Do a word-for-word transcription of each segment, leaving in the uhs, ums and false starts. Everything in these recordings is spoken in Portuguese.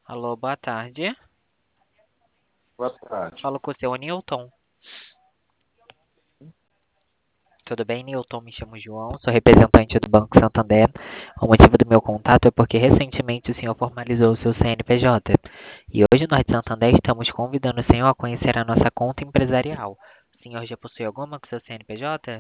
Alô, boa tarde. Boa tarde. Falo com o seu Newton. Tudo bem, Newton? Me chamo João, sou representante do Banco Santander. O motivo do meu contato é porque recentemente o senhor formalizou o seu C N P J. E hoje nós de Santander estamos convidando o senhor a conhecer a nossa conta empresarial. O senhor já possui alguma com seu C N P J?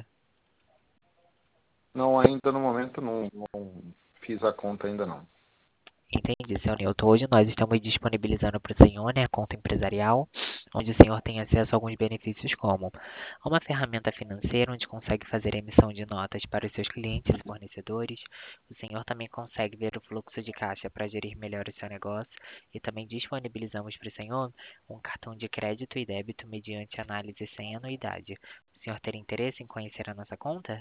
Não, ainda no momento não, não fiz a conta ainda não. Entendi, seu Newton. Hoje nós estamos disponibilizando para o senhor, né, a conta empresarial, onde o senhor tem acesso a alguns benefícios como uma ferramenta financeira onde consegue fazer emissão de notas para os seus clientes e fornecedores. O senhor também consegue ver o fluxo de caixa para gerir melhor o seu negócio e também disponibilizamos para o senhor um cartão de crédito e débito mediante análise sem anuidade. O senhor teria interesse em conhecer a nossa conta?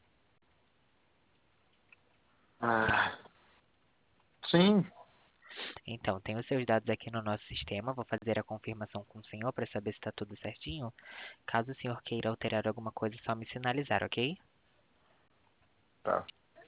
Ah, sim, Então, tenho os seus dados aqui no nosso sistema. Vou fazer a confirmação com o senhor para saber se está tudo certinho. Caso o senhor queira alterar alguma coisa, é só me sinalizar, ok? tá.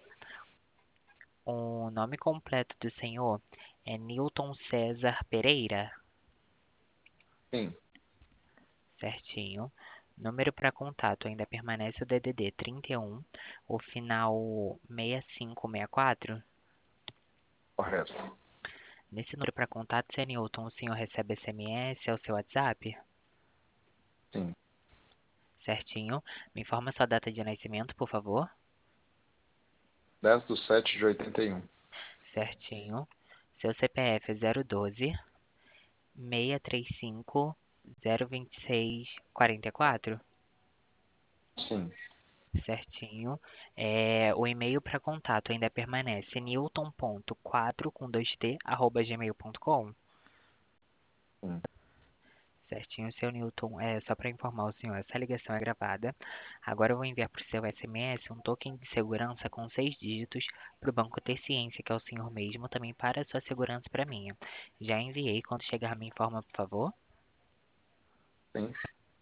O nome completo do senhor é Newton César Pereira, Sim, certinho. Número para contato ainda permanece o D D D trinta e um, o final seis cinco seis quatro. correto. Nesse número para contato, seu Newton, o senhor recebe S M S ao seu WhatsApp? Sim. Certinho. Me informa sua data de nascimento, por favor. dez de sete de oitenta e um. Certinho. Seu C P F é zero doze, seis três cinco, zero vinte e seis, quarenta e quatro. Sim, Certinho. É, o e-mail para contato ainda permanece newton ponto quatro com dois t arroba gmail ponto com. sim. Certinho, seu Newton. É só para informar o senhor, essa ligação é gravada. Agora eu vou enviar para o seu S M S um token de segurança com seis dígitos para o banco ter ciência que é o senhor mesmo, também para a sua segurança e para a minha. Já enviei. Quando chegar, me informa, por favor. Sim.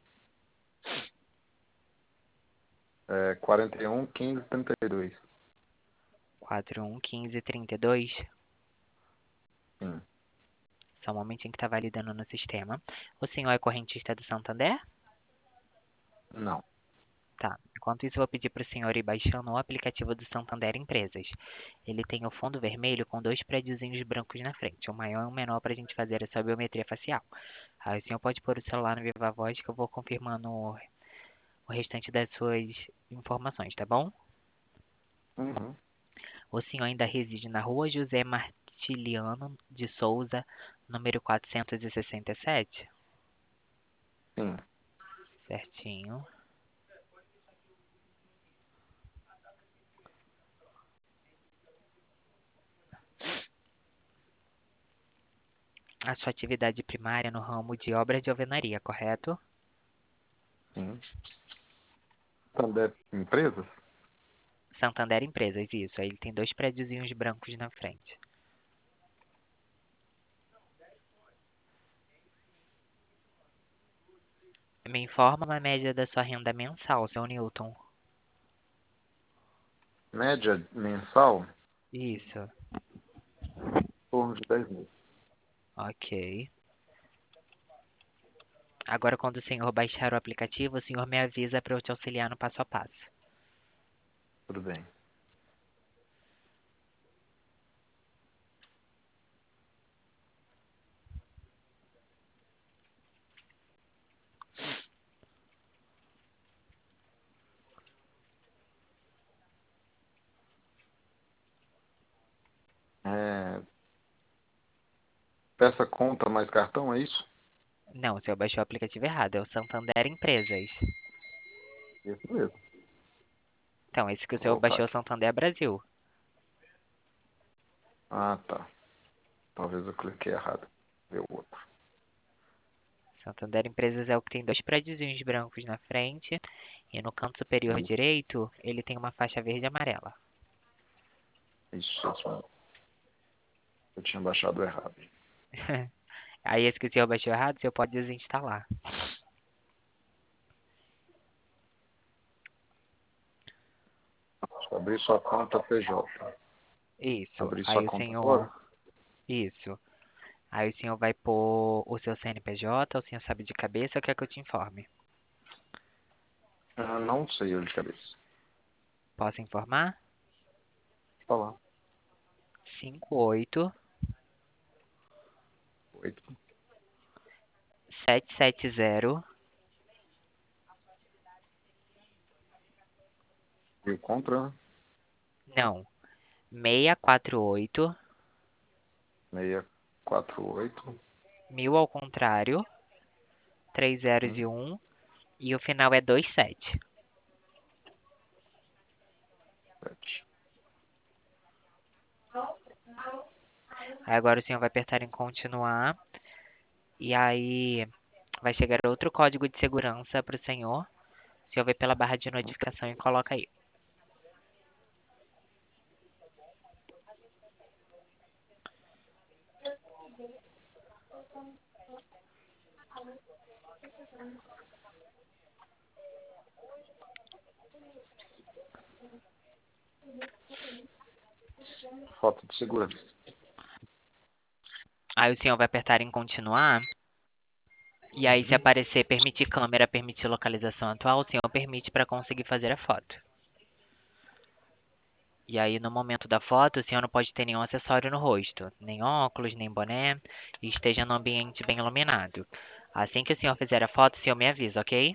É quarenta e um, quinze, trinta e dois. quatro um um cinco três dois. Sim. Só um momentinho que está validando no sistema. O senhor é correntista do Santander? Não. Tá. Enquanto isso, eu vou pedir para o senhor ir baixando o aplicativo do Santander Empresas. Ele tem o fundo vermelho com dois prédiozinhos brancos na frente, o maior e o menor para a gente fazer essa biometria facial. Aí o senhor pode pôr o celular no Viva Voz que eu vou confirmando o o restante das suas informações, tá bom? Uhum. O senhor ainda reside na rua José Martiliano de Souza, número quatrocentos e sessenta e sete? Sim. Certinho. A sua atividade primária é no ramo de obras de alvenaria, correto? Sim. Santander Empresas? Santander Empresas, isso. Aí ele tem dois prédiozinhos brancos na frente. Me informa uma média da sua renda mensal, seu Newton. Média mensal? Isso. Em torno de dez mil. Ok. Agora, quando o senhor baixar o aplicativo, o senhor me avisa para eu te auxiliar no passo a passo. Tudo bem. É, peça conta mais cartão, é isso? Não, o senhor baixou o aplicativo errado. É o Santander Empresas. Isso mesmo. Então, esse que o Vou senhor voltar baixou é o aqui. Santander Brasil. Ah, tá. Talvez eu cliquei errado. Ver o outro. Santander Empresas é o que tem dois prédiozinhos brancos na frente. E no canto superior Isso, direito, ele tem uma faixa verde e amarela. isso, isso. Eu tinha baixado errado. Aí, esse que o senhor baixou errado, o senhor pode desinstalar. Abrir sua conta P J. Isso. Abrir sua Aí o conta senhor. agora? Isso. Aí o senhor vai pôr o seu C N P J, o senhor sabe de cabeça ou quer que eu te informe? Ah, não sei ele de cabeça. Posso informar? Tá lá. Cinco oito Oito. sete sete zero. E o contra, né? Não. seis quatro oito. seis quatro oito. Mil ao contrário. Três zeros Hum, e um. E o final é dois sete. sete. Aí agora o senhor vai apertar em continuar. E aí vai chegar outro código de segurança para o senhor. O senhor vai pela barra de notificação e coloca aí. Foto de segurança. Aí o senhor vai apertar em continuar. E aí se aparecer permitir câmera, permitir localização atual, o senhor permite para conseguir fazer a foto. E aí no momento da foto, o senhor não pode ter nenhum acessório no rosto, nem óculos, nem boné, e esteja no ambiente bem iluminado. Assim que o senhor fizer a foto, o senhor me avisa, ok?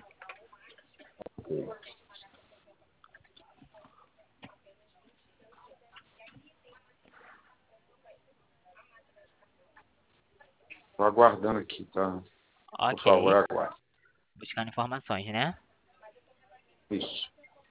Tô aguardando aqui, tá? Por favor, Ok. aguarde. Buscando informações, né? Isso.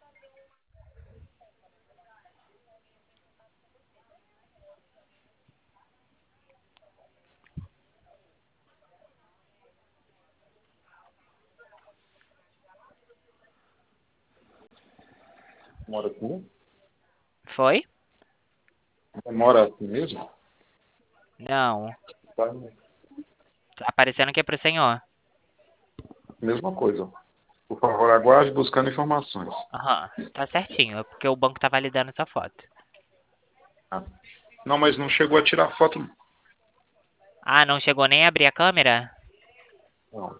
Mora aqui? Foi? Mora aqui mesmo? Não. Tá. Tá aparecendo aqui pro senhor. Mesma coisa. Por favor, aguarde buscando informações. Aham, tá certinho, é porque o banco tá validando essa foto. Ah. Não, mas não chegou a tirar foto. Ah, não chegou nem a abrir a câmera? Não.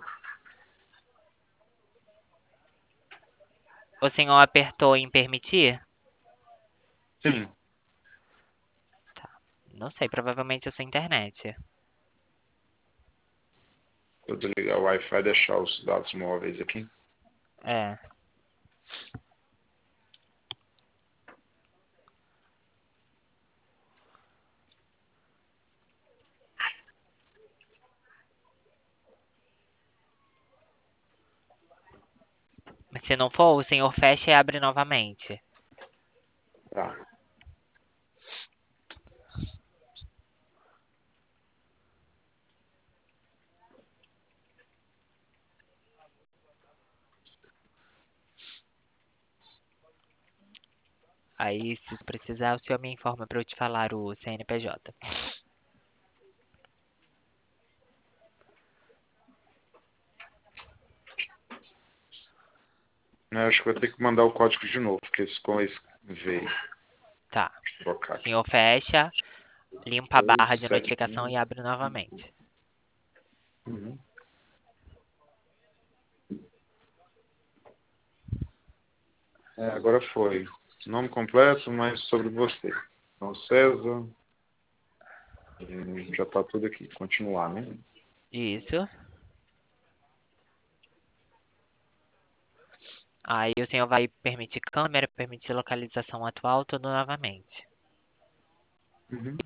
O senhor apertou em permitir? Sim. Não sei, provavelmente é sua internet. Eu desligar o Wi-Fi e deixar os dados móveis aqui. É. Mas se não for, o senhor fecha e abre novamente. Tá. Aí, se precisar, o senhor me informa pra eu te falar o C N P J. Eu acho que vou ter que mandar o código de novo, porque esse com esse veio. Tá. Deixa eu trocar O aqui. senhor fecha, limpa a Oito, barra de sete, notificação e abre novamente. Uhum. É, agora foi. Nome completo, mas sobre você. Então, César. Já está tudo aqui. Continuar, né? Isso. Aí o senhor vai permitir câmera, permitir localização atual, tudo novamente. Uhum.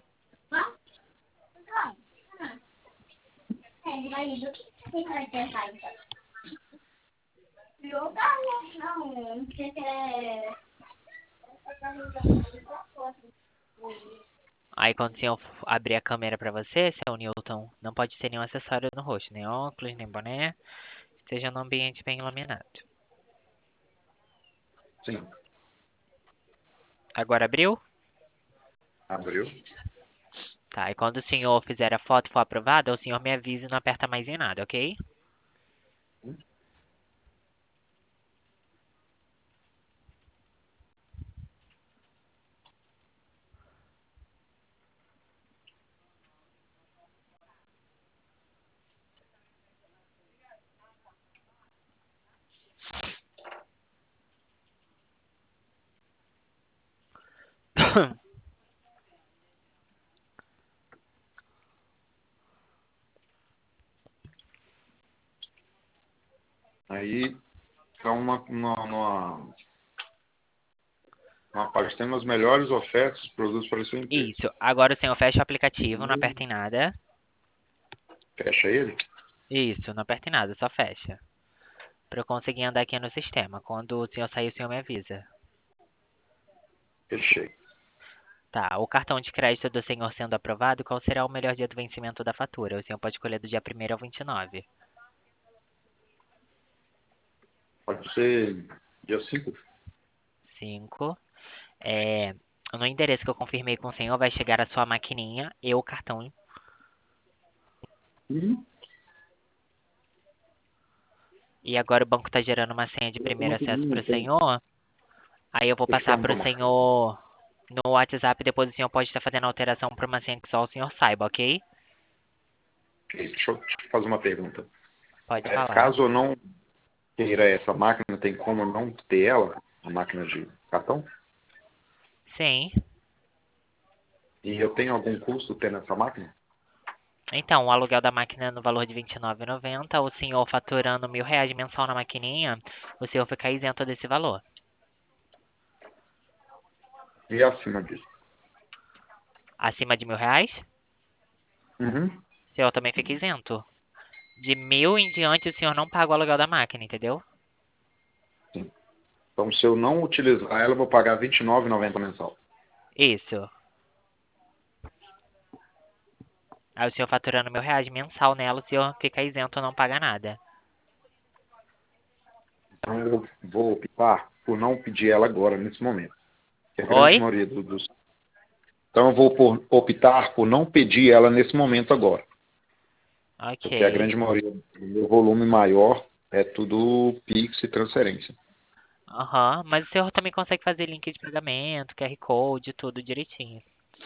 Aí quando o senhor abrir a câmera pra você, seu Newton, não pode ter nenhum acessório no rosto, nem óculos, nem boné, esteja num ambiente bem iluminado. Sim. Agora abriu? Abriu. Tá, e quando o senhor fizer a foto e for aprovada, o senhor me avisa e não aperta mais em nada, ok? Aí, tá uma, uma, uma, uma parte tem as melhores ofertas, produtos para a sua empresa. Isso. Agora o senhor fecha o aplicativo, não aperta em nada. Fecha ele? Isso, não aperta em nada, só fecha. Pra eu conseguir andar aqui no sistema. Quando o senhor sair, o senhor me avisa. Fechei. Tá, o cartão de crédito do senhor sendo aprovado, qual será o melhor dia do vencimento da fatura? O senhor pode escolher do dia primeiro ao vinte e nove. Pode ser dia cinco? cinco. É, no endereço que eu confirmei com o senhor, vai chegar a sua maquininha e o cartão. Uhum. E agora o banco está gerando uma senha de primeiro acesso para o senhor. Aí eu vou Deixa eu dar passar uma para o informação. senhor no WhatsApp. Depois o senhor pode estar fazendo alteração para uma senha que só o senhor saiba, ok? Deixa eu te fazer uma pergunta. Pode É, falar. caso eu não queira essa máquina, tem como eu não ter ela, a máquina de cartão? Sim. E eu tenho algum custo tendo essa máquina? Então, o aluguel da máquina é no valor de vinte e nove reais e noventa centavos. O senhor faturando mil reais mensal na maquininha, o senhor fica isento desse valor. E acima disso? Acima de mil reais, Uhum. o senhor também fica isento. De mil em diante, o senhor não paga o aluguel da máquina, entendeu? Sim. Então, se eu não utilizar ela, eu vou pagar vinte e nove reais e noventa centavos mensal. Isso. Aí o senhor faturando mil reais mensal nela, o senhor fica isento, não paga nada. Então, eu vou optar por não pedir ela agora, nesse momento. Que a grande Oi? maioria do- dos... Então, eu vou por- optar por não pedir ela nesse momento agora. Porque a Ok. grande maioria do meu volume maior é tudo Pix e transferência. Aham, mas o senhor também consegue fazer link de pagamento, Q R Code, tudo direitinho.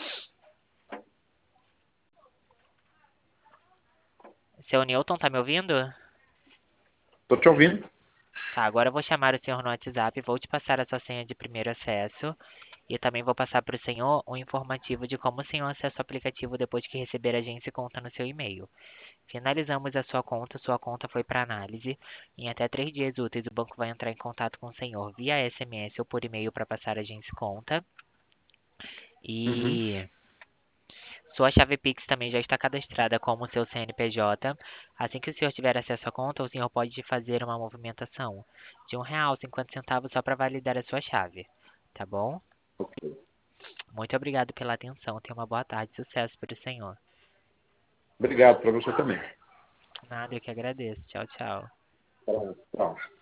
Seu Newton, tá me ouvindo? Tô te ouvindo? Tá, agora eu vou chamar o senhor no WhatsApp, vou te passar a sua senha de primeiro acesso e também vou passar para o senhor um informativo de como o senhor acessa o aplicativo depois que receber a agência e conta no seu e-mail. Finalizamos a sua conta, sua conta foi para análise. Em até três dias úteis, o banco vai entrar em contato com o senhor via S M S ou por e-mail para passar a agência e conta. Uhum. E sua chave Pix também já está cadastrada como seu C N P J. Assim que o senhor tiver acesso à conta, o senhor pode fazer uma movimentação de um real e cinquenta centavos só para validar a sua chave. Tá bom? Ok. Muito obrigado pela atenção. Tenha uma boa tarde. Sucesso para o senhor. Obrigado para você também. Nada, eu que agradeço. Tchau, tchau. Tchau.